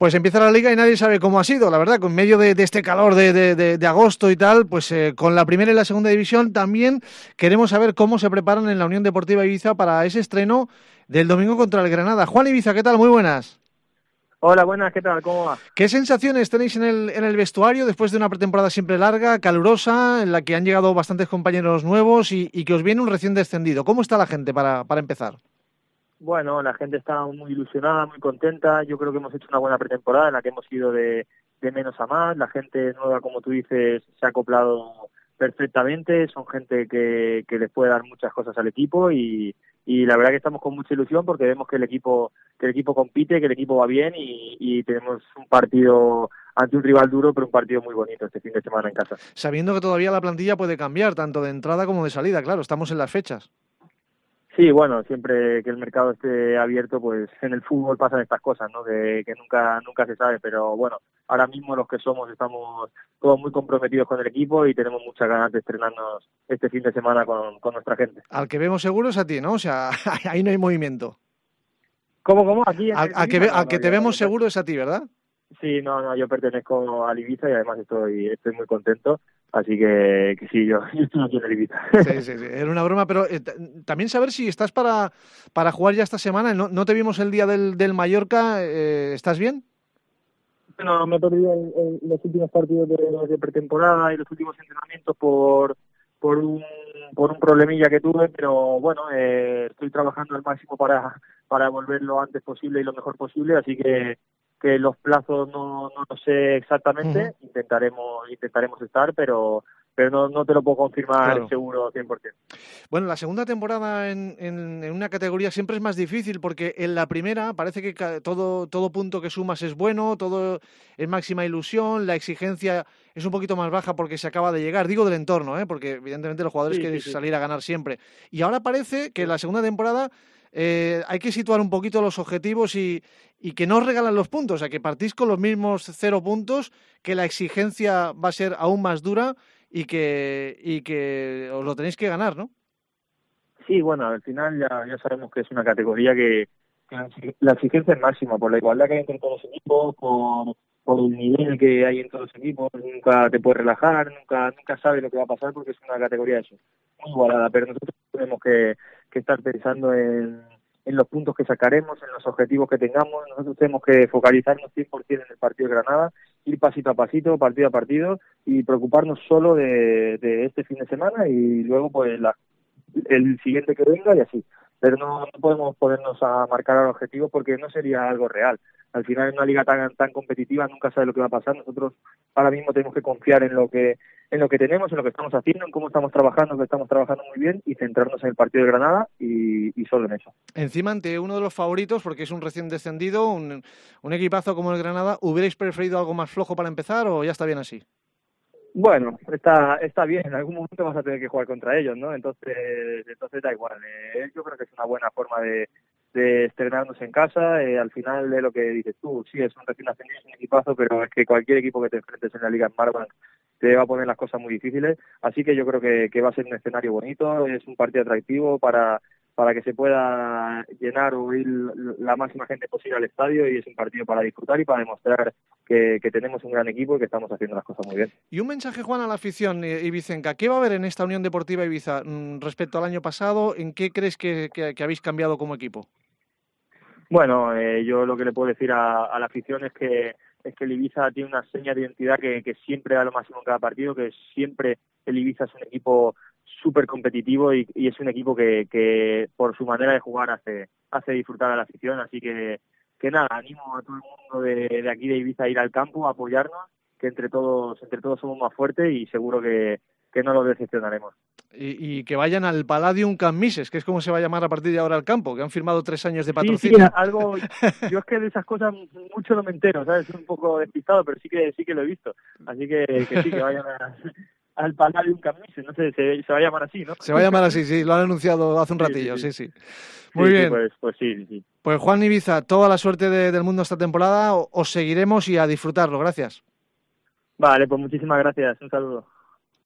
Pues empieza la Liga y nadie sabe cómo ha sido, la verdad, con medio de este calor de agosto y tal, pues con la primera y la segunda división también queremos saber cómo se preparan en la Unión Deportiva Ibiza para ese estreno del domingo contra el Granada. Juan Ibiza, ¿qué tal? Muy buenas. Hola, buenas, ¿qué tal? ¿Cómo va? ¿Qué sensaciones tenéis en el vestuario después de una pretemporada siempre larga, calurosa, en la que han llegado bastantes compañeros nuevos y que os viene un recién descendido? ¿Cómo está la gente para empezar? Bueno, la gente está muy ilusionada, muy contenta. Yo creo que hemos hecho una buena pretemporada en la que hemos ido de menos a más. La gente nueva, como tú dices, se ha acoplado perfectamente. Son gente que les puede dar muchas cosas al equipo y la verdad que estamos con mucha ilusión porque vemos que el equipo compite, que el equipo va bien y tenemos un partido ante un rival duro, pero un partido muy bonito este fin de semana en casa. Sabiendo que todavía la plantilla puede cambiar, tanto de entrada como de salida, claro, estamos en las fechas. Sí, bueno, siempre que el mercado esté abierto, pues en el fútbol pasan estas cosas, ¿no? Que nunca se sabe, pero bueno, ahora mismo los que somos estamos todos muy comprometidos con el equipo y tenemos muchas ganas de estrenarnos este fin de semana con nuestra gente. Al que vemos seguro es a ti, ¿no? O sea, ahí no hay movimiento. ¿Cómo? ¿Aquí en Ibiza? No, Al que no, te vemos yo seguro es a ti, ¿verdad? sí, no, yo pertenezco al Ibiza y además estoy muy contento, así que sí, yo estoy aquí en el Ibiza. Sí, era una broma, pero también saber si estás para jugar ya esta semana. No te vimos el día del Mallorca, ¿estás bien? Bueno, me he perdido en los últimos partidos de pretemporada y los últimos entrenamientos por un problemilla que tuve, pero bueno, estoy trabajando al máximo para volver lo antes posible y lo mejor posible, así que los plazos no lo sé Uh-huh. exactamente, intentaremos estar, pero no te lo puedo confirmar Claro. seguro 100%. Bueno, la segunda temporada en una categoría siempre es más difícil porque en la primera parece que todo punto que sumas es bueno, todo es máxima ilusión, la exigencia es un poquito más baja porque se acaba de llegar, digo del entorno, porque evidentemente los jugadores Sí, quieren sí, sí. salir a ganar siempre. Y ahora parece que en Sí. la segunda temporada hay que situar un poquito los objetivos y que no os regalan los puntos, o sea, que partís con los mismos 0 puntos, que la exigencia va a ser aún más dura y que os lo tenéis que ganar, ¿no? Sí, bueno, al final ya sabemos que es una categoría que la exigencia es máxima por la igualdad que hay entre todos los equipos, por el nivel que hay en todos los equipos, nunca te puedes relajar, nunca sabes lo que va a pasar porque es una categoría eso, muy igualada, pero nosotros tenemos que estar pensando en los puntos que sacaremos, en los objetivos que tengamos, nosotros tenemos que focalizarnos 100% en el partido de Granada, ir pasito a pasito, partido a partido y preocuparnos solo de este fin de semana y luego pues el siguiente que venga y así. Pero no podemos ponernos a marcar el objetivo porque no sería algo real. Al final en una liga tan competitiva nunca sabes lo que va a pasar. Nosotros ahora mismo tenemos que confiar en lo que tenemos, en lo que estamos haciendo, en cómo estamos trabajando, que estamos trabajando muy bien y centrarnos en el partido de Granada y solo en eso. Encima, ante uno de los favoritos, porque es un recién descendido, un equipazo como el Granada, ¿hubierais preferido algo más flojo para empezar o ya está bien así? Bueno, está bien, en algún momento vas a tener que jugar contra ellos, ¿no? Entonces da igual. Yo creo que es una buena forma de estrenarnos en casa. Al final es lo que dices tú, sí, es un recién ascendido, es un equipazo, pero es que cualquier equipo que te enfrentes en la Liga Smartbank te va a poner las cosas muy difíciles. Así que yo creo que va a ser un escenario bonito, es un partido atractivo para que se pueda llenar o ir la máxima gente posible al estadio y es un partido para disfrutar y para demostrar que tenemos un gran equipo y que estamos haciendo las cosas muy bien. Y un mensaje, Juan, a la afición ibicenca. ¿Qué va a haber en esta Unión Deportiva Ibiza respecto al año pasado? ¿En qué crees que habéis cambiado como equipo? Bueno, yo lo que le puedo decir a la afición es que el Ibiza tiene una seña de identidad que siempre da lo máximo en cada partido, que siempre el Ibiza es un equipo súper competitivo y es un equipo que por su manera de jugar hace disfrutar a la afición, así que nada, animo a todo el mundo de aquí de Ibiza a ir al campo, a apoyarnos, que entre todos somos más fuertes y seguro que no los decepcionaremos. Y que vayan al Palladium Camp Mises, que es como se va a llamar a partir de ahora el campo, que han firmado 3 años de Sí, patrocinio. algo, yo es que de esas cosas mucho no me entero, ¿sabes? Soy un poco despistado, pero sí que lo he visto. Así que sí, que vayan al Palladium Camp Nou, no sé, se va a llamar así, ¿no? Se va a llamar así, sí, lo han anunciado hace un ratillo, Sí. sí, sí. Muy bien. Pues sí, sí. Pues Juan Ibiza, toda la suerte del mundo esta temporada, os seguiremos y a disfrutarlo, gracias. Vale, pues muchísimas gracias, un saludo.